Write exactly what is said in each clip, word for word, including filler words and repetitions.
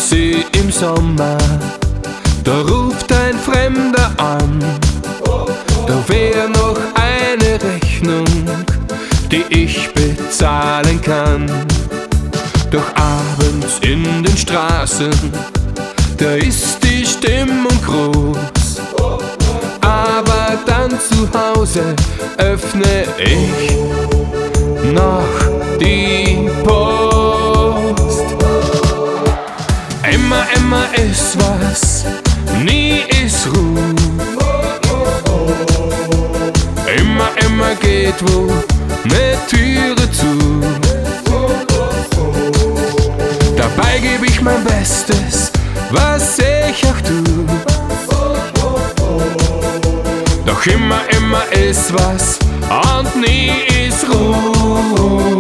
See im Sommer, da ruft ein Fremder an. Da wär noch eine Rechnung, die ich bezahlen kann. Doch abends in den Straßen, da ist die Stimmung groß. Aber dann zu Hause öffne ich noch die Post. Immer, immer ist was, nie ist Ruhe. Immer, immer geht wo ne Türe zu. Dabei geb ich mein Bestes, was ich auch tu. Doch immer, immer ist was und nie ist Ruhe.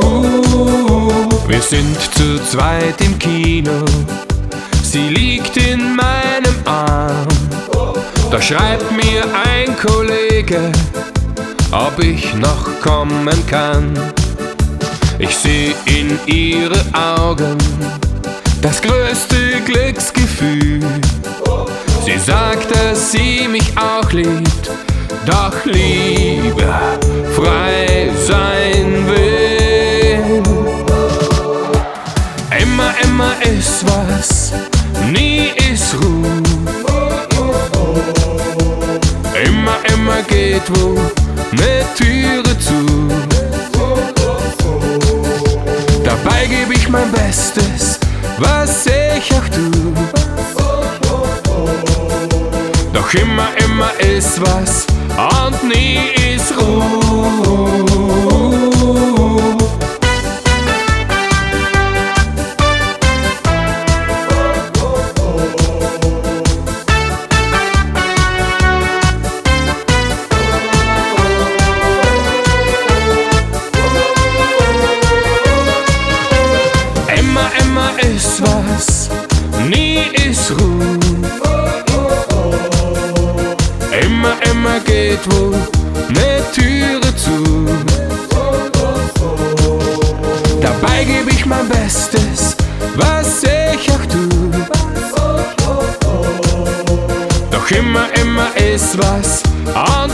Wir sind zu zweit im Kino, sie liegt in meinem Arm. Da schreibt mir ein Kollege, ob ich noch kommen kann. Ich seh in ihre Augen das größte Glücksgefühl. Sie sagt, dass sie mich auch liebt, doch lieber frei sein will. Immer, immer ist was, nie ist Ruhe. Immer, immer geht wo ne Türe zu. Dabei geb ich mein Bestes, was ich auch tu. Doch immer, immer ist was und nie ist Ruhe. Immer, immer ist was, nie ist Ruhe. Immer, immer geht wo ne Türe zu. Dabei geb ich mein Bestes, was ich auch tu. Doch immer, immer ist was und